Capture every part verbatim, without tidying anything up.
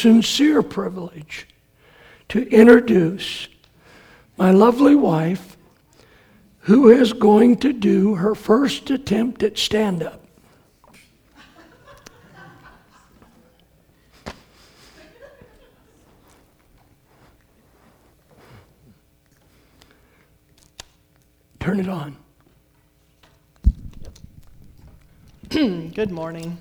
sincere privilege to introduce my lovely wife, who is going to do her first attempt at stand-up. Turn it on. Good morning.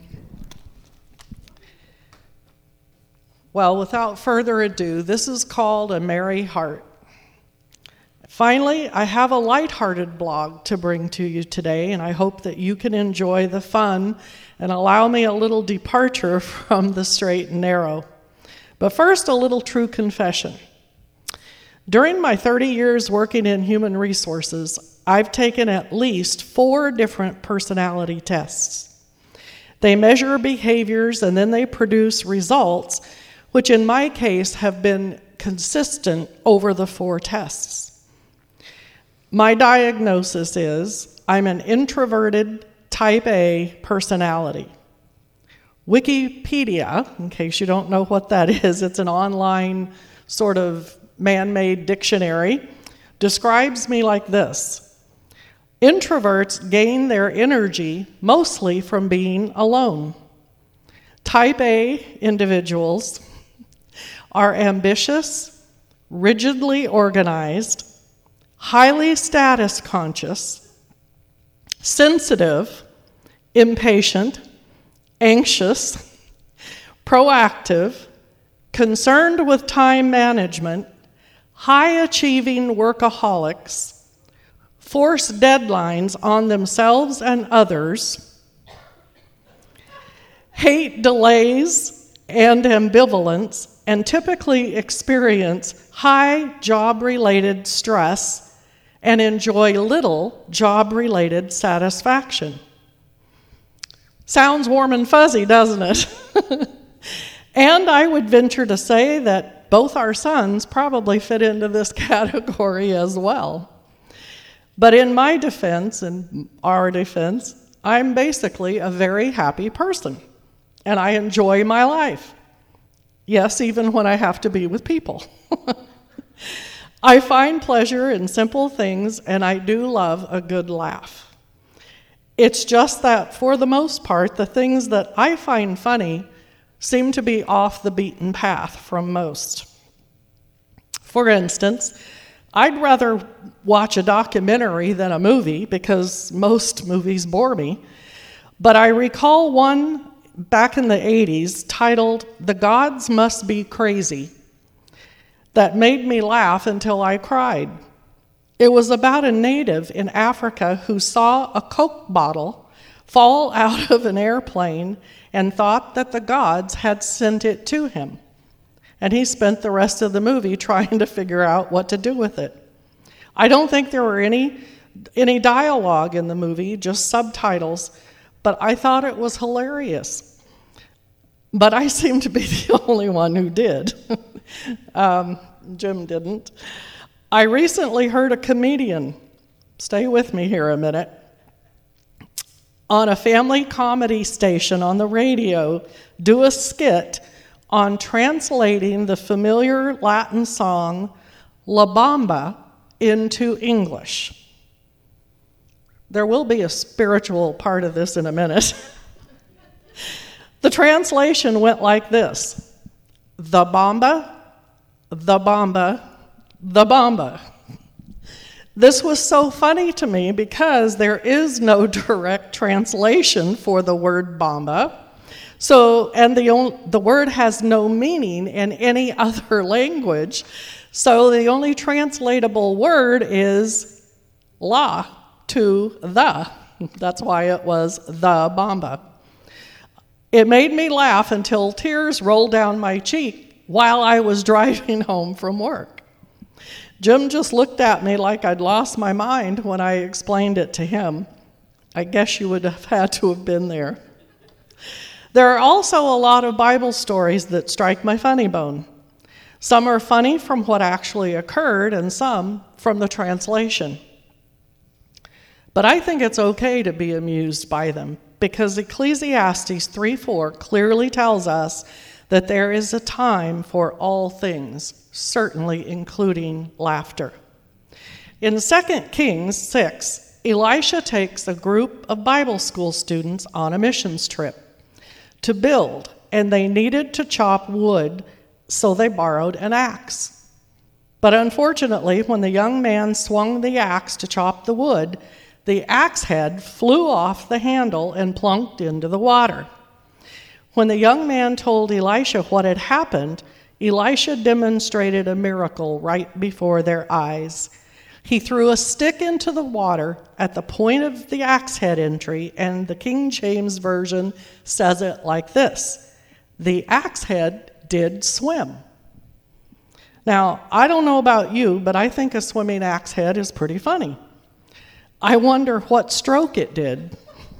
Well, without further ado, this is called A Merry Heart. Finally, I have a lighthearted blog to bring to you today, and I hope that you can enjoy the fun and allow me a little departure from the straight and narrow. But first, a little true confession. During my thirty years working in human resources, I've taken at least four different personality tests. They measure behaviors and then they produce results, which in my case have been consistent over the four tests. My diagnosis is I'm an introverted type A personality. Wikipedia, in case you don't know what that is, it's an online sort of man-made dictionary, describes me like this. Introverts gain their energy mostly from being alone. Type A individuals are ambitious, rigidly organized, highly status conscious, sensitive, impatient, anxious, proactive, concerned with time management, high-achieving workaholics, force deadlines on themselves and others, hate delays and ambivalence, and typically experience high job-related stress and enjoy little job-related satisfaction. Sounds warm and fuzzy, doesn't it? And I would venture to say that both our sons probably fit into this category as well. But in my defense and our defense, I'm basically a very happy person, and I enjoy my life. Yes, even when I have to be with people. I find pleasure in simple things, and I do love a good laugh. It's just that, for the most part, the things that I find funny seem to be off the beaten path from most. For instance, I'd rather watch a documentary than a movie because most movies bore me. But I recall one back in the eighties titled "The Gods Must Be Crazy" that made me laugh until I cried. It was about a native in Africa who saw a Coke bottle fall out of an airplane and thought that the gods had sent it to him. And he spent the rest of the movie trying to figure out what to do with it. I don't think there were any any dialogue in the movie, just subtitles, but I thought it was hilarious. But I seem to be the only one who did. um, Jim didn't. I recently heard a comedian, stay with me here a minute, on a family comedy station on the radio do a skit on translating the familiar Latin song La Bamba into English. There will be a spiritual part of this in a minute. The translation went like this: the Bamba, the Bamba, the Bamba. This was so funny to me because there is no direct translation for the word Bamba. So, and the only, the word has no meaning in any other language. So the only translatable word is la to the. That's why it was the Bamba. It made me laugh until tears rolled down my cheek while I was driving home from work. Jim just looked at me like I'd lost my mind when I explained it to him. I guess you would have had to have been there. There are also a lot of Bible stories that strike my funny bone. Some are funny from what actually occurred, and some from the translation. But I think it's okay to be amused by them, because Ecclesiastes three four clearly tells us that there is a time for all things, certainly including laughter. In Second Kings six, Elisha takes a group of Bible school students on a missions trip to build, and they needed to chop wood, so they borrowed an axe. But unfortunately, when the young man swung the axe to chop the wood, the axe head flew off the handle and plunked into the water. When the young man told Elisha what had happened, Elisha demonstrated a miracle right before their eyes. He threw a stick into the water at the point of the axe head entry, and the King James Version says it like this: the axe head did swim. Now, I don't know about you, but I think a swimming axe head is pretty funny. I wonder what stroke it did.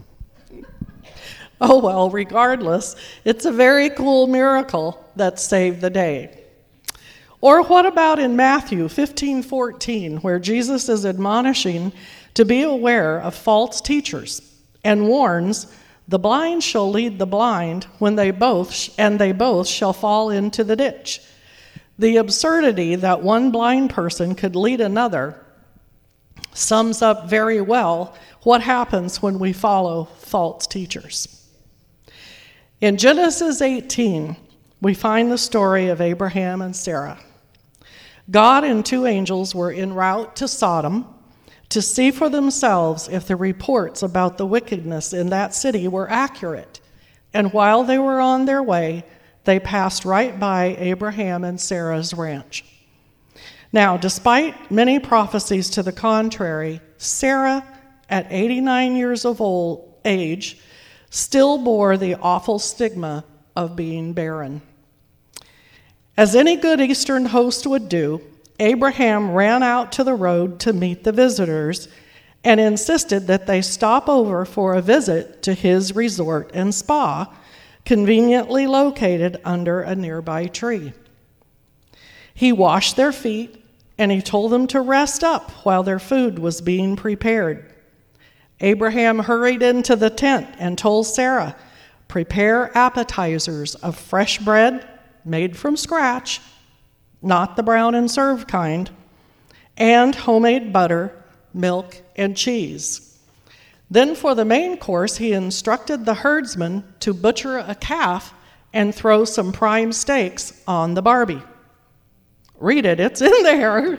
Oh well, regardless, it's a very cool miracle that saved the day. Or what about in Matthew fifteen fourteen, where Jesus is admonishing to be aware of false teachers and warns, the blind shall lead the blind when they both sh- and they both shall fall into the ditch. The absurdity that one blind person could lead another sums up very well what happens when we follow false teachers. In Genesis eighteen, we find the story of Abraham and Sarah. God and two angels were en route to Sodom to see for themselves if the reports about the wickedness in that city were accurate. And while they were on their way, they passed right by Abraham and Sarah's ranch. Now, despite many prophecies to the contrary, Sarah, at eighty-nine years of old age, still bore the awful stigma of being barren. As any good Eastern host would do, Abraham ran out to the road to meet the visitors and insisted that they stop over for a visit to his resort and spa, conveniently located under a nearby tree. He washed their feet, and he told them to rest up while their food was being prepared. Abraham hurried into the tent and told Sarah, "Prepare appetizers of fresh bread made from scratch, not the brown and serve kind, and homemade butter, milk, and cheese." Then for the main course, he instructed the herdsman to butcher a calf and throw some prime steaks on the barbie. Read it, it's in there.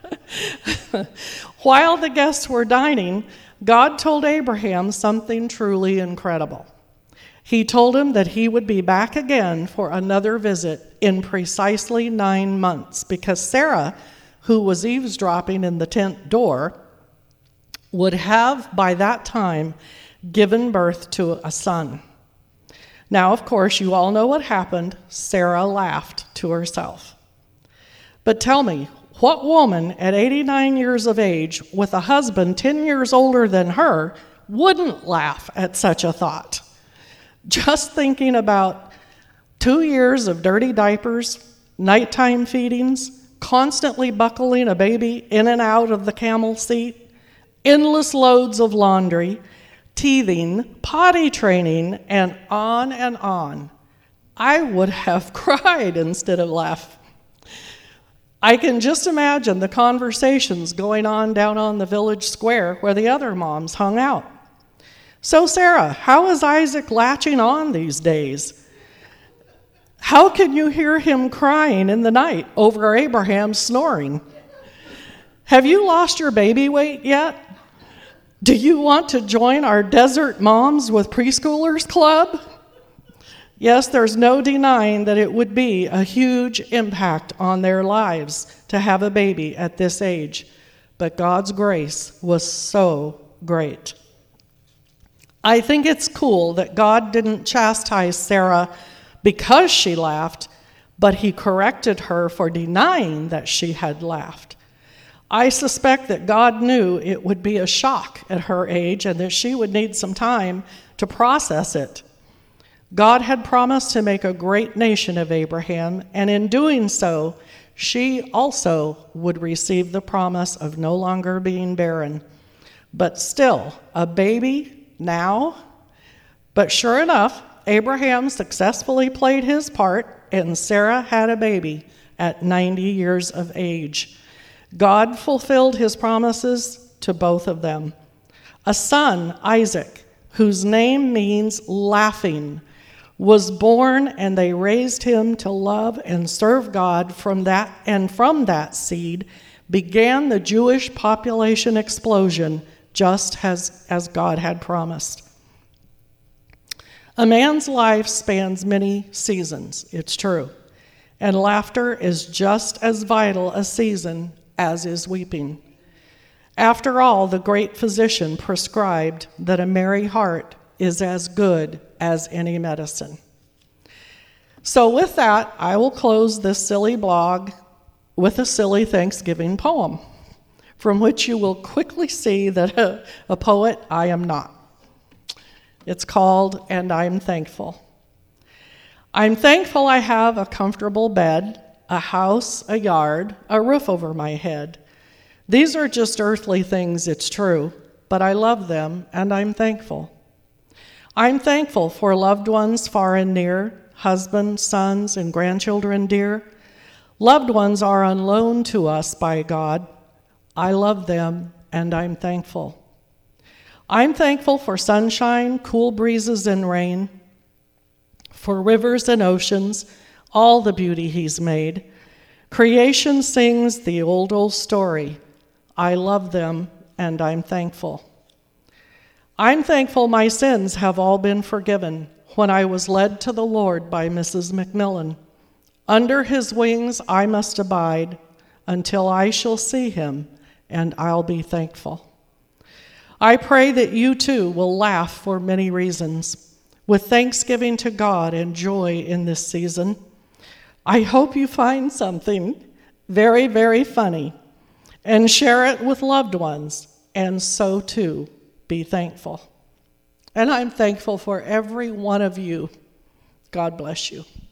While the guests were dining, God told Abraham something truly incredible. He told him that he would be back again for another visit in precisely nine months because Sarah, who was eavesdropping in the tent door, would have by that time given birth to a son. Now, of course, you all know what happened. Sarah laughed to herself. But tell me, what woman at eighty-nine years of age with a husband ten years older than her wouldn't laugh at such a thought? Just thinking about two years of dirty diapers, nighttime feedings, constantly buckling a baby in and out of the camel seat, endless loads of laundry, teething, potty training, and on and on. I would have cried instead of laughed. I can just imagine the conversations going on down on the village square where the other moms hung out. "So, Sarah, how is Isaac latching on these days? How can you hear him crying in the night over Abraham snoring? Have you lost your baby weight yet? Do you want to join our Desert Moms with Preschoolers Club?" Yes, there's no denying that it would be a huge impact on their lives to have a baby at this age, but God's grace was so great. I think it's cool that God didn't chastise Sarah because she laughed, but he corrected her for denying that she had laughed. I suspect that God knew it would be a shock at her age and that she would need some time to process it. God had promised to make a great nation of Abraham, and in doing so, she also would receive the promise of no longer being barren. But still, a baby now? But sure enough, Abraham successfully played his part, and Sarah had a baby at ninety years of age. God fulfilled his promises to both of them. A son, Isaac, whose name means laughing, was born, and they raised him to love and serve God. From that and from that seed began the Jewish population explosion, just as, as God had promised. A man's life spans many seasons, it's true, and laughter is just as vital a season as is weeping. After all, the great physician prescribed that a merry heart is as good as any medicine. So with that, I will close this silly blog with a silly Thanksgiving poem, from which you will quickly see that a, a poet I am not. It's called "And I'm Thankful." I'm thankful I have a comfortable bed, a house, a yard, a roof over my head. These are just earthly things, it's true, but I love them, and I'm thankful. I'm thankful for loved ones far and near, husbands, sons, and grandchildren dear. Loved ones are on loan to us by God. I love them, and I'm thankful. I'm thankful for sunshine, cool breezes, and rain, for rivers and oceans, all the beauty he's made. Creation sings the old, old story. I love them, and I'm thankful. I'm thankful my sins have all been forgiven when I was led to the Lord by Missus McMillan. Under his wings I must abide until I shall see him, and I'll be thankful. I pray that you too will laugh for many reasons, with thanksgiving to God and joy in this season. I hope you find something very, very funny and share it with loved ones, and so too be thankful. And I'm thankful for every one of you. God bless you.